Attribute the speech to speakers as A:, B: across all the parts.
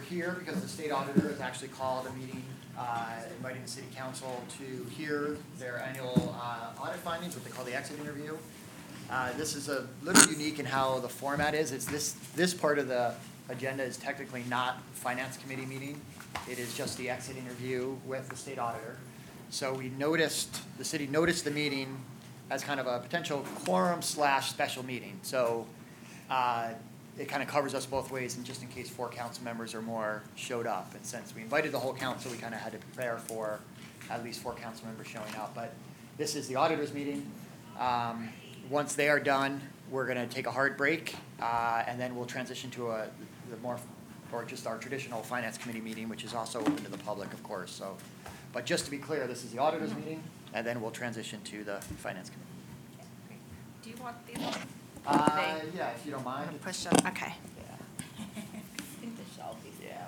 A: We're here because the state auditor has actually called a meeting inviting the city council to hear their annual audit findings, what they call the exit interview. This is a little unique in how the format is. It's this part of the agenda is technically not finance committee meeting. It is just the exit interview with the state auditor. So the city noticed the meeting as kind of a potential quorum / special meeting. So it kind of covers us both ways, and just in case 4 council members or more showed up. And since we invited the whole council, we kind of had to prepare for at least 4 council members showing up. But this is the auditors meeting. Once they are done, we're going to take a hard break, and then we'll transition to just our traditional finance committee meeting, which is also open to the public, of course. So, but just to be clear, this is the auditors meeting, and then we'll transition to the finance committee.
B: Okay, great. Do you want these on?
A: Yeah, if you don't mind.
B: Push them. Okay.
A: Yeah.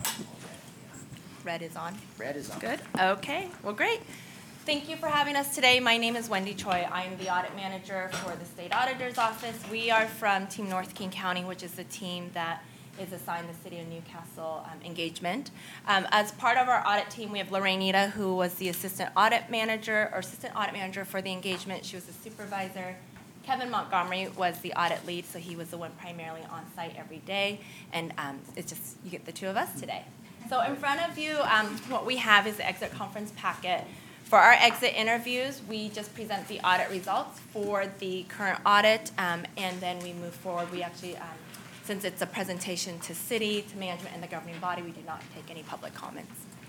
B: Red is on.
A: Red is on.
B: Good. Okay. Well, great. Thank you for having us today. My name is Wendy Choi. I am the audit manager for the state auditor's office. We are from Team North King County, which is the team that is assigned the City of Newcastle engagement. As part of our audit team, we have Lorraine Nita, who was the assistant audit manager for the engagement. She was the supervisor. Kevin Montgomery was the audit lead, so he was the one primarily on site every day. And it's just, you get the 2 of us today. So in front of you, what we have is the exit conference packet. For our exit interviews, we just present the audit results for the current audit, and then we move forward. We actually, since it's a presentation to city, to management, and the governing body, we do not take any public comments.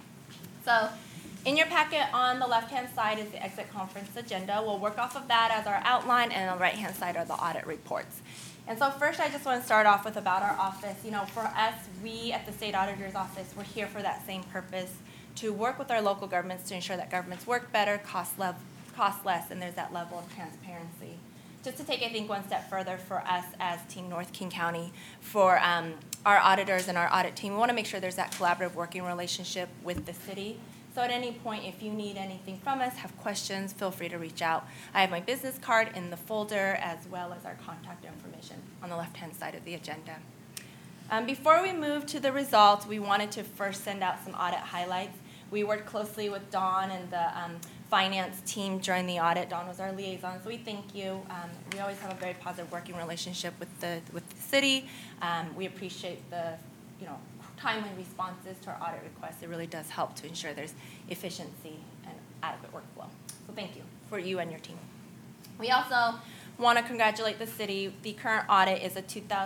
B: So in your packet on the left-hand side is the exit conference agenda. We'll work off of that as our outline, and on the right-hand side are the audit reports. And so first, I just want to start off with about our office. You know, for us, we at the state auditor's office, we're here for that same purpose, to work with our local governments to ensure that governments work better, cost less, and there's that level of transparency. Just to take, I think, one step further for us as Team North King County, for our auditors and our audit team, we want to make sure there's that collaborative working relationship with the city. So at any point, if you need anything from us, have questions, feel free to reach out. I have my business card in the folder, as well as our contact information on the left-hand side of the agenda. Before we move to the results, we wanted to first send out some audit highlights. We worked closely with Dawn and the finance team during the audit. Dawn was our liaison, so we thank you. We always have a very positive working relationship with the city. We appreciate the timely responses to our audit requests. It really does help to ensure there's efficiency and adequate workflow. So thank you for you and your team. We also want to congratulate the city. The current audit is a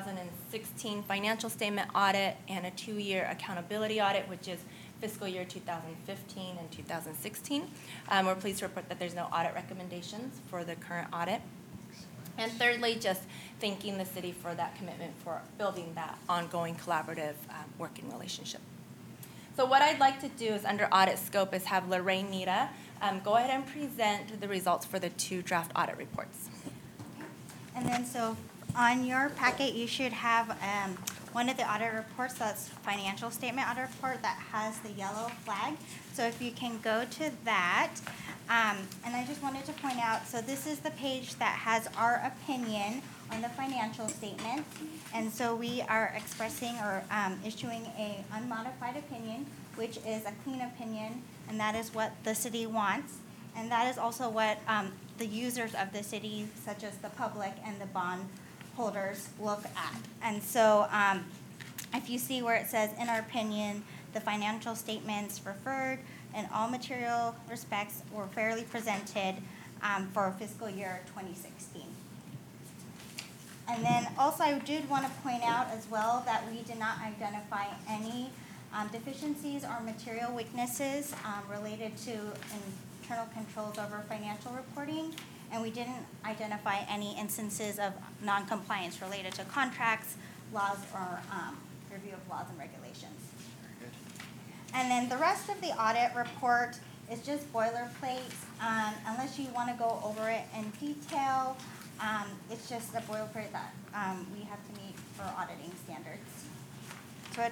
B: 2016 financial statement audit and a 2-year accountability audit, which is fiscal year 2015 and 2016. We're pleased to report that there's no audit recommendations for the current audit. And thirdly, just thanking the city for that commitment for building that ongoing collaborative working relationship. So what I'd like to do is, under audit scope, is have Lorraine Nita go ahead and present the results for the 2 draft audit reports.
C: And then so on your packet, you should have one of the audit reports, that's financial statement audit report, that has the yellow flag. So if you can go to that. And I just wanted to point out, so this is the page that has our opinion on the financial statement. And so we are expressing or issuing a unmodified opinion, which is a clean opinion, and that is what the city wants. And that is also what the users of the city, such as the public and the bond holders, look at. And so if you see where it says, in our opinion, the financial statements referred in all material respects were fairly presented for fiscal year 2016. And then also I did want to point out as well that we did not identify any deficiencies or material weaknesses related to internal controls over financial reporting, and we didn't identify any instances of non-compliance related to contracts, laws, or review of laws and regulations. And then the rest of the audit report is just boilerplate. Unless you want to go over it in detail, it's just a boilerplate that we have to meet for auditing standards. But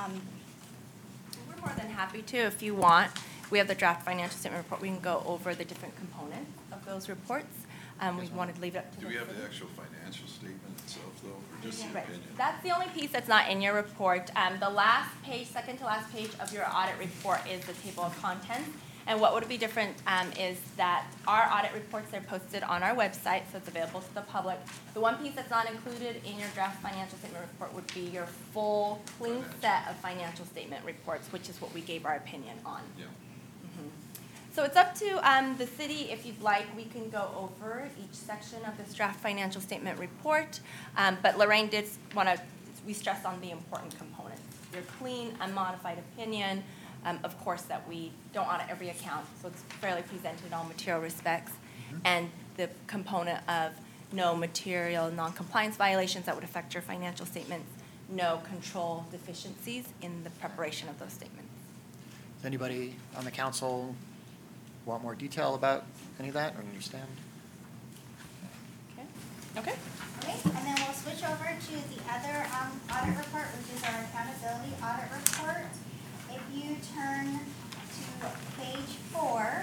B: we're more than happy to, if you want. We have the draft financial statement report. We can go over the different components of those reports. We wanted to leave it up to the
D: Do we have
B: city.
D: the actual financial statement itself, though, or just the
B: Right.
D: opinion?
B: That's the only piece that's not in your report. The last page, second to last page of your audit report is the table of contents. And what would be different is that our audit reports are posted on our website, so it's available to the public. The one piece that's not included in your draft financial statement report would be your full, clean set of financial statement reports, which is what we gave our opinion on.
D: Yeah.
B: So it's up to the city, if you'd like, we can go over each section of this draft financial statement report. But Lorraine did want to, we stress on the important components. Your clean, unmodified opinion, of course, that we don't audit every account, so it's fairly presented in all material respects. And the component of no material non-compliance violations that would affect your financial statements, no control deficiencies in the preparation of those statements.
A: Does anybody on the council want more detail about any of that, or understand?
B: Okay? Okay?
C: Okay, and then we'll switch over to the other audit report, which is our accountability audit report. If you turn to page 4,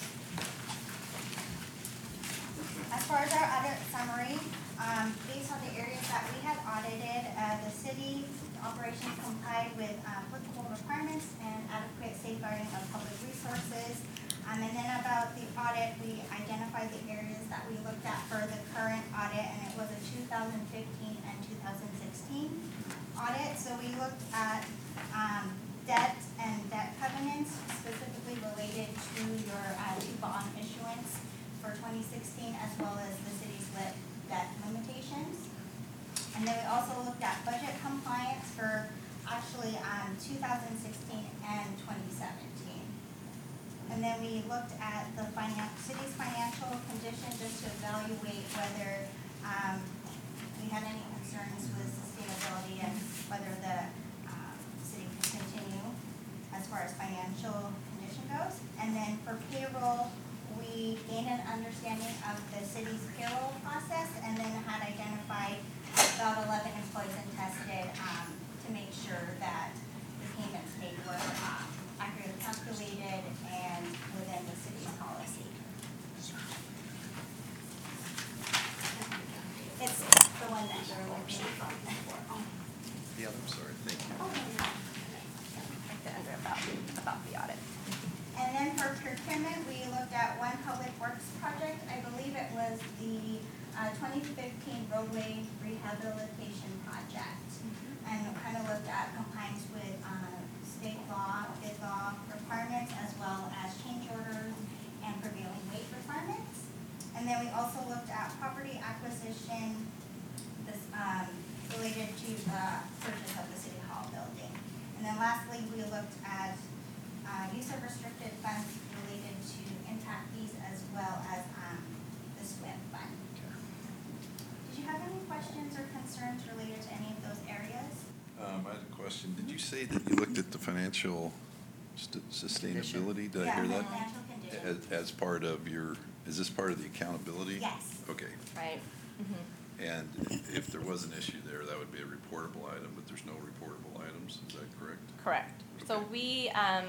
C: as far as our audit summary, based on the areas that we had audited, the city operations complied with applicable requirements and adequate safeguarding of public resources. And then about the audit, we identified the areas that we looked at for the current audit, and it was a 2015 and 2016 audit. So we looked at debt and debt covenants specifically related to your bond issuance for 2016, as well as the city's debt limitations. And then we also looked at budget compliance for actually 2016 and 2017. And then we looked at the city's financial condition just to evaluate whether we had any concerns with sustainability and whether the city can continue as far as financial condition goes. And then for payroll, we gained an understanding of the city's payroll process, and then had identified about 11 employees and tested to make sure that the payments made were accurately calculated and within the city's policy. It's the one that you're looking for.
D: Yeah, I'm sorry, thank you.
B: Under about the audit.
C: And then for procurement, we looked at one public works project. I believe it was the 2015 roadway rehabilitation project. And kind of looked at compliance with state law, bid law requirements, as well as change orders and prevailing wage requirements. And then we also looked at property acquisition, this related to the purchase of the City Hall building. And then lastly, we looked at use of restricted funds related to impact fees, as well as the SWIFT fund. Did you have any questions or concerns related to any of those areas?
D: I had a question. Did you say that you looked at the financial sustainability? Did I hear
C: Yeah,
D: that?
C: financial condition.
D: As part of your, is this part of the accountability?
C: Yes.
D: Okay.
B: Right.
D: And if there was an issue there, that would be a reportable item, but there's no reportable items, is that correct?
B: Correct. So
D: Okay.
B: we,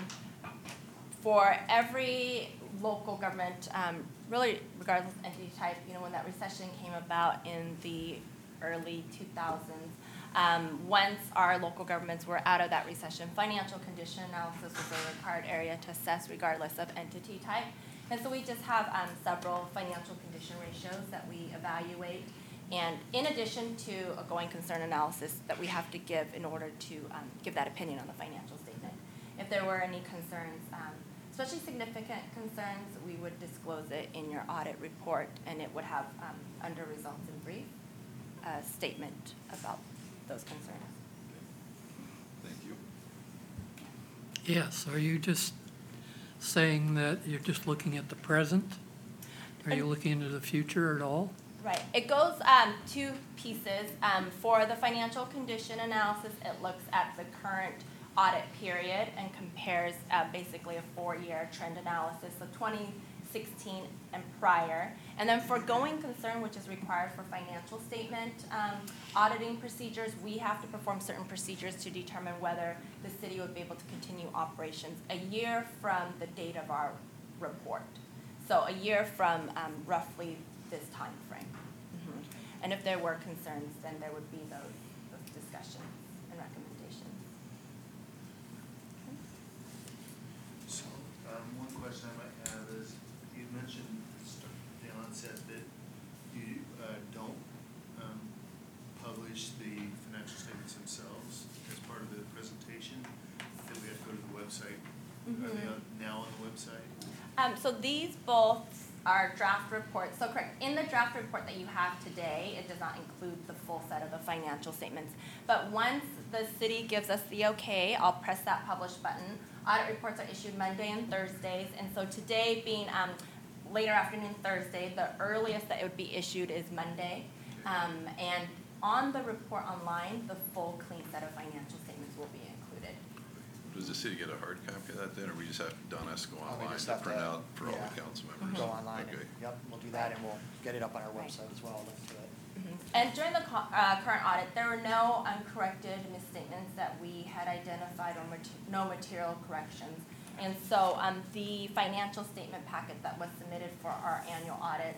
B: for every local government, really regardless of entity type, when that recession came about in the early 2000s, once our local governments were out of that recession, financial condition analysis was a required area to assess regardless of entity type. And so we just have several financial condition ratios that we evaluate. And in addition to a going concern analysis that we have to give in order to give that opinion on the financial statement. If there were any concerns, especially significant concerns, we would disclose it in your audit report, and it would have, under results in brief, a statement about those concerns.
D: Thank you.
E: Yes, are you just saying that you're just looking at the present? Are you looking into the future at all?
B: Right. It goes two pieces. For the financial condition analysis, it looks at the current audit period and compares basically a 4-year trend analysis, so 2016 and prior. And then for going concern, which is required for financial statement auditing procedures, we have to perform certain procedures to determine whether the city would be able to continue operations a year from the date of our report. So a year from roughly this timeframe. And if there were concerns, then there would be those discussions and recommendations.
F: So, one question I might have is, you mentioned at the onset that you don't publish the financial statements themselves as part of the presentation, that we have to go to the website. Are they now on the website?
B: So these both are draft reports. So correct, in the draft report that you have today, it does not include the full set of the financial statements. But once the city gives us the okay, I'll press that publish button. Audit reports are issued Monday and Thursdays. And so today being later afternoon Thursday, the earliest that it would be issued is Monday. And on the report online, the full clean set of financial statements will be included.
D: Does the city get a hard copy of that then, or we just have, Don has to go
A: Oh, we
D: online
A: just
D: to
A: have
D: print
A: to-
D: out for all
A: yeah.
D: the council members?
A: Go online and,
D: Okay.
A: yep, we'll do that and we'll get it up on our
B: Right.
A: website as well, link to it.
B: And during the current audit, there were no uncorrected misstatements that we had identified or no material corrections. And so the financial statement packet that was submitted for our annual audit,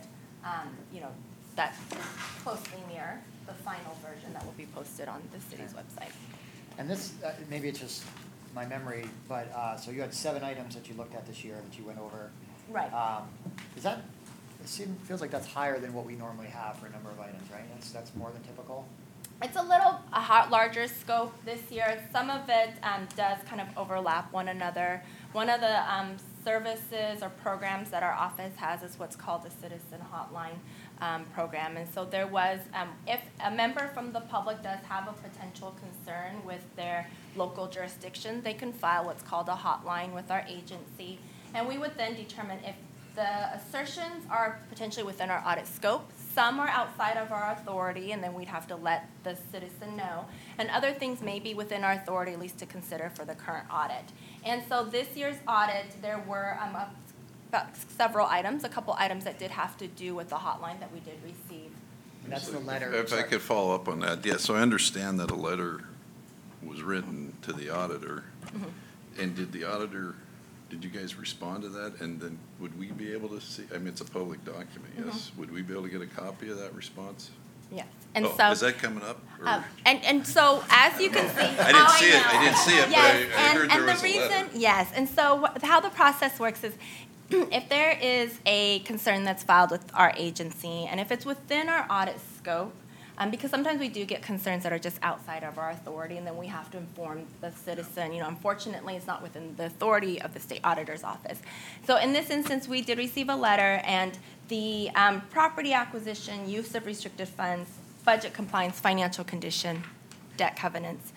B: that closely mirror the final version that will be posted on the city's
A: Okay.
B: website.
A: And this, maybe it's just my memory, but, so you had 7 items that you looked at this year that you went over.
B: Right.
A: Is that, feels like that's higher than what we normally have for a number of items, right? That's more than typical?
B: It's a little larger scope this year. Some of it does kind of overlap one another. One of the services or programs that our office has is what's called the Citizen Hotline program. And so there was, if a member from the public does have a potential concern with their local jurisdiction, they can file what's called a hotline with our agency. And we would then determine if the assertions are potentially within our audit scope. Some are outside of our authority, and then we'd have to let the citizen know. And other things may be within our authority, at least to consider for the current audit. And so this year's audit, there were about several items, a couple items that did have to do with the hotline that we did receive.
A: And that's the letter.
D: If I
A: sorry.
D: could follow up on that, yeah, so I understand that a letter was written to the auditor. And did you guys respond to that? And then would we be able to see, I mean, it's a public document, yes? Would we be able to get a copy of that response?
B: Yes. And
D: Oh,
B: so,
D: is that coming up? or-
B: and so as you can see.
D: I didn't see it,
B: know.
D: I didn't see it, but
B: Yes,
D: I heard there
B: and
D: was
B: the
D: a letter.
B: reason, yes, and so how the process works is, if there is a concern that's filed with our agency, and if it's within our audit scope, because sometimes we do get concerns that are just outside of our authority, and then we have to inform the citizen. Unfortunately, it's not within the authority of the state auditor's office. So in this instance, we did receive a letter, and the property acquisition, use of restricted funds, budget compliance, financial condition, debt covenants,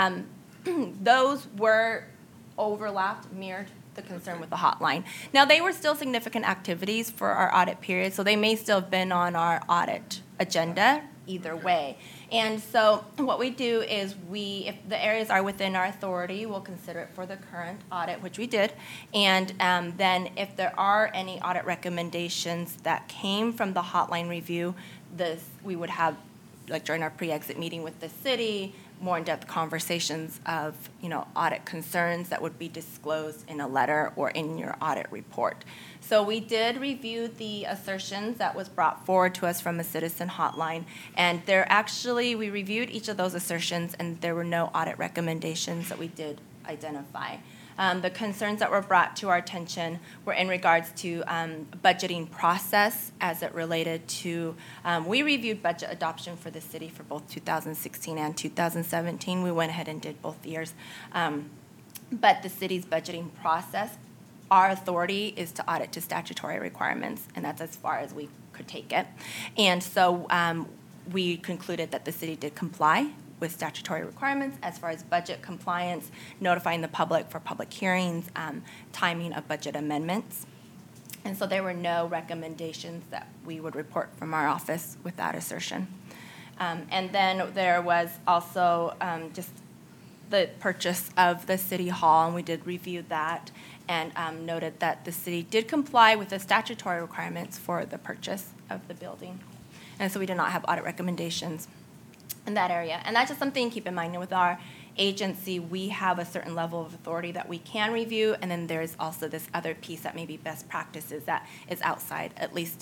B: those were overlapped, mirrored the concern with the hotline. Now, they were still significant activities for our audit period, so they may still have been on our audit agenda either way. And so what we do is if the areas are within our authority, we'll consider it for the current audit, which we did. And then if there are any audit recommendations that came from the hotline review, we would have, like during our pre-exit meeting with the city, more in-depth conversations of, audit concerns that would be disclosed in a letter or in your audit report. So we did review the assertions that was brought forward to us from a citizen hotline, and we reviewed each of those assertions, and there were no audit recommendations that we did identify. The concerns that were brought to our attention were in regards to budgeting process as it related to, we reviewed budget adoption for the city for both 2016 and 2017. We went ahead and did both years. But the city's budgeting process, our authority is to audit to statutory requirements, and that's as far as we could take it. And so we concluded that the city did comply with statutory requirements as far as budget compliance, notifying the public for public hearings, timing of budget amendments. And so there were no recommendations that we would report from our office with that assertion. And then there was also just the purchase of the city hall, and we did review that and noted that the city did comply with the statutory requirements for the purchase of the building. And so we did not have audit recommendations in that area. And that's just something to keep in mind. With our agency, we have a certain level of authority that we can review, and then there's also this other piece that may be best practices that is outside, at least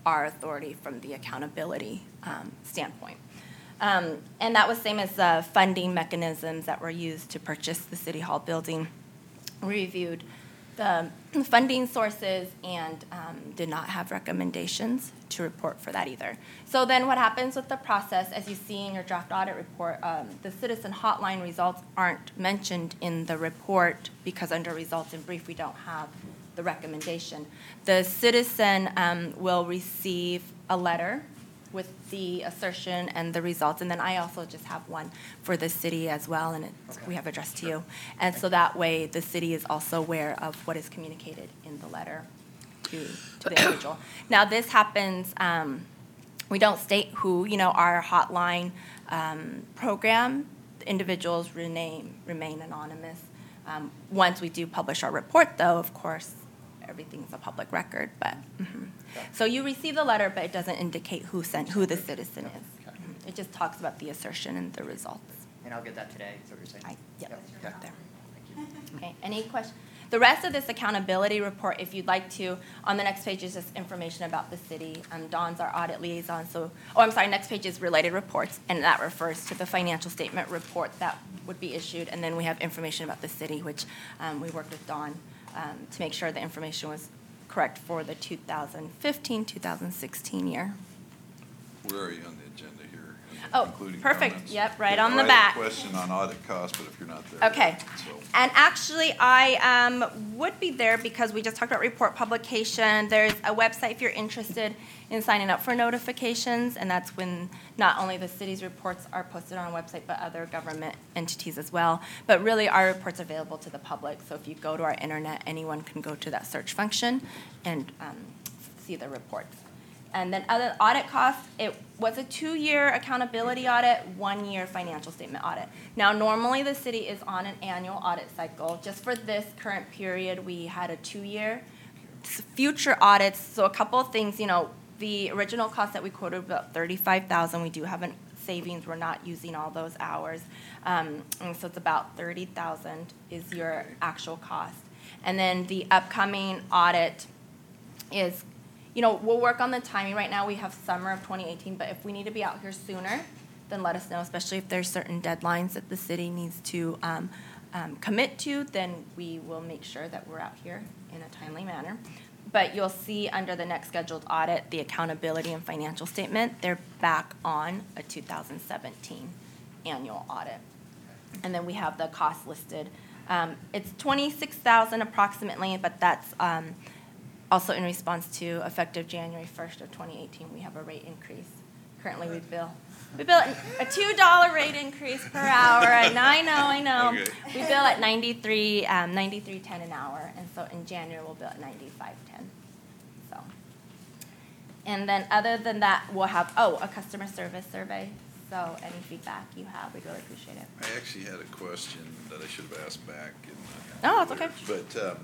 B: our authority from the accountability standpoint. And that was same as the funding mechanisms that were used to purchase the City Hall building. We reviewed the funding sources and did not have recommendations to report for that either. So then what happens with the process, as you see in your draft audit report, the citizen hotline results aren't mentioned in the report because under results in brief, we don't have the recommendation. The citizen will receive a letter with the assertion and the results, and then I also just have one for the city as well, and we have addressed to you. And so that way, the city is also aware of what is communicated in the letter to the individual. Now, this happens, we don't state who, our hotline program, individuals remain anonymous. Once we do publish our report, though, of course, everything's a public record, but, So you receive the letter, but it doesn't indicate who the citizen is.
A: Okay.
B: It just talks about the assertion and the results.
A: And I'll get that today, is that what you're saying?
B: Yep,
A: Okay.
B: right there.
A: Thank you.
B: Okay, any questions? The rest of this accountability report, if you'd like to, on the next page is just information about the city. Dawn's our audit liaison, next page is related reports, and that refers to the financial statement report that would be issued, and then we have information about the city, which we worked with Dawn to make sure the information was correct for the 2015-2016 year.
D: Where are you on the agenda here?
B: Oh,
D: Including
B: perfect.
D: comments?
B: Yep, right on the
D: I had
B: back.
D: a question on audit costs, but if you're not there.
B: Okay.
D: So,
B: And actually, I would be there because we just talked about report publication. There's a website if you're interested in signing up for notifications, and that's when not only the city's reports are posted on our website, but other government entities as well. But really, our report's available to the public, so if you go to our internet, anyone can go to that search function and see the reports. And then other audit costs, it was a 2-year accountability audit, 1-year financial statement audit. Now, normally the city is on an annual audit cycle. Just for this current period, we had a 2-year. Future audits, so a couple of things, the original cost that we quoted, about $35,000, we do have a savings, we're not using all those hours. And so it's about $30,000 is your actual cost. And then the upcoming audit is, we'll work on the timing. Right now, we have summer of 2018, but if we need to be out here sooner, then let us know, especially if there's certain deadlines that the city needs to commit to, then we will make sure that we're out here in a timely manner. But you'll see under the next scheduled audit, the accountability and financial statement, they're back on a 2017 annual audit. And then we have the cost listed. It's $26,000 approximately, but that's also in response to effective January 1st of 2018, we have a rate increase. Currently, we bill a $2 rate increase per hour. I know.
D: Okay.
B: We bill at $93.10 an hour, and so in January we'll bill at $95.10. So, and then other than that, we'll have a customer service survey. So any feedback you have, we'd really appreciate it.
D: I actually had a question that I should have asked back.
B: Oh, it's okay.
D: But the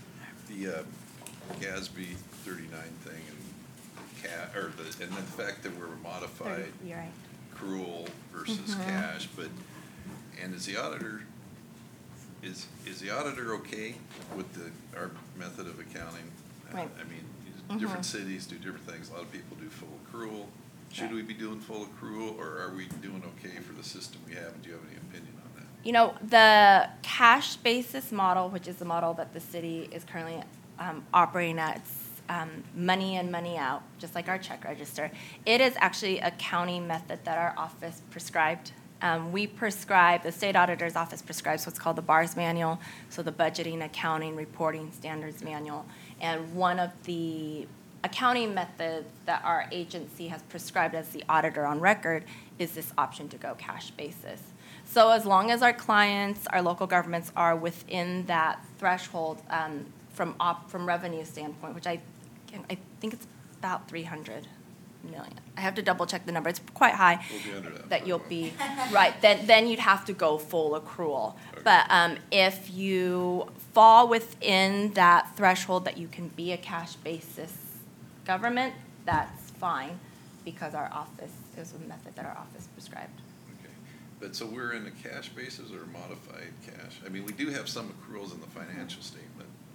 D: GASB 39 thing and then the fact that we're modified
B: You're right.
D: accrual versus cash, and is the auditor okay with our method of accounting?
B: Right.
D: I mean, different cities do different things. A lot of people do full accrual. Should
B: Right.
D: we be doing full accrual, or are we doing okay for the system we have? And do you have any opinion on that?
B: The cash basis model, which is the model that the city is currently operating at, it's money in, money out, just like our check register. It is actually a accounting method that our office prescribed. The state auditor's office prescribes what's called the BARS manual, so the budgeting, accounting, reporting standards manual. And one of the accounting methods that our agency has prescribed as the auditor on record is this option to go cash basis. So as long as our clients, our local governments are within that threshold from revenue standpoint, which I think it's about 300 million. I have to double check the number. It's quite high.
D: We'll be under that.
B: That you'll be, right, then you'd have to go full accrual.
D: Okay.
B: But if you fall within that threshold that you can be a cash basis government, that's fine, because our office is a method that our office prescribed.
D: Okay, but so we're in a cash basis or a modified cash? I mean, we do have some accruals in the financial statement.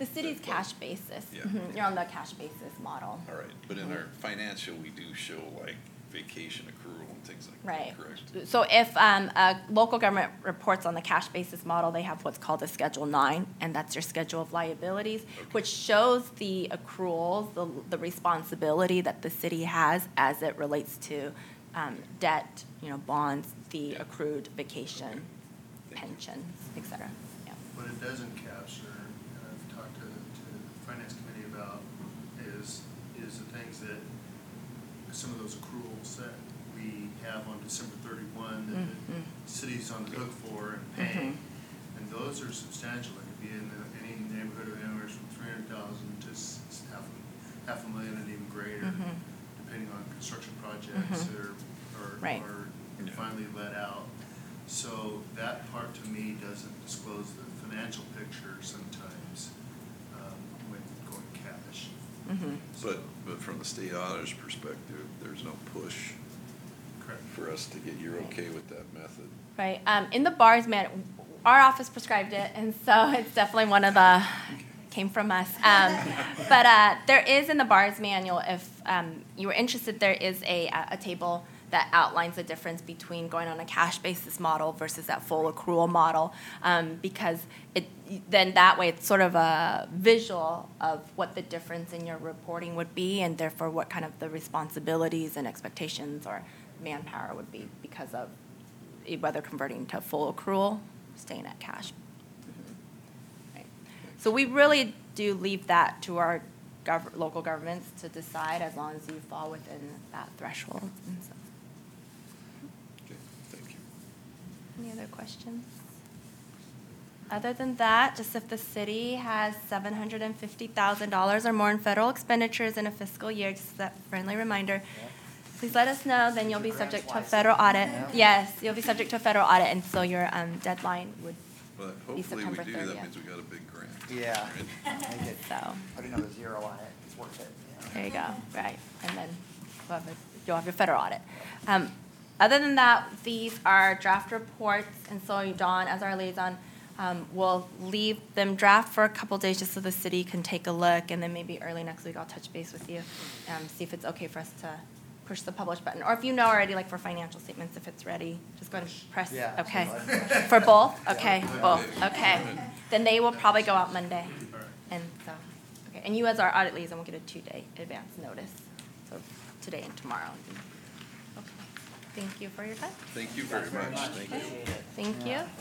B: The city's cash basis.
D: Yeah.
B: Mhm, you're on the cash basis model.
D: All right, but in our financial, we do show like vacation accrual and things like
B: Right.
D: that, correct?
B: So if a local government reports on the cash basis model, they have what's called a Schedule 9, and that's your schedule of liabilities, which shows the accruals, the responsibility that the city has as it relates to debt, bonds, the accrued vacation, pensions, et cetera. Yeah.
F: What it doesn't capture, and I've talked to the finance committee about, is the things that, some of those accruals that we have on December 31 that
B: Mhm.
F: the city's on the hook for and paying. And those are substantial. It could be in any neighborhood of anywhere from 300,000 to half a million and even greater,
B: Mhm.
F: depending on construction projects that are
B: Right.
F: finally let out. So that part to me doesn't disclose the financial picture sometimes when going cash.
B: Mhm.
D: But from the state auditor's perspective, there's no push
F: Correct.
D: for us to get, you're okay with that method?
B: Right. In the bars, our office prescribed it, and so it's definitely one of the, came from us. But there is in the bars manual, if you were interested, there is a table that outlines the difference between going on a cash basis model versus that full accrual model, because then that way it's sort of a visual of what the difference in your reporting would be, and therefore what kind of the responsibilities and expectations or manpower would be because of whether converting to full accrual, staying at cash. Right. So we really do leave that to our local governments to decide, as long as you fall within that threshold. And so.
D: Okay, thank you.
B: Any other questions? Other than that, just if the city has $750,000 or more in federal expenditures in a fiscal year, just that friendly reminder, please let us know, then you'll be subject to a federal audit. Yes, you'll be subject to a federal audit, and so your deadline would,
D: But hopefully we
B: September
D: do, that
B: 30th.
D: means we got a big grant.
A: Yeah.
D: Right?
A: Make it,
B: so,
A: put another zero on it, it's worth it.
B: there you go, right, and then you'll have your federal audit. Other than that, these are draft reports, and so Dawn, as our liaison, will leave them draft for a couple days just so the city can take a look, and then maybe early next week I'll touch base with you, see if it's okay for us to push the publish button, or if you know already, like for financial statements, if it's ready, just go ahead and press,
A: Yeah,
B: okay.
A: absolutely.
B: For both? Okay, both, okay. Then they will probably go out Monday,
F: All right.
B: and so, okay, and you as our audit liaison will get a 2-day advance notice, so today and tomorrow. Okay, thank you for your time.
D: Thank you very much, thank you.
A: Appreciate it.
B: Thank you.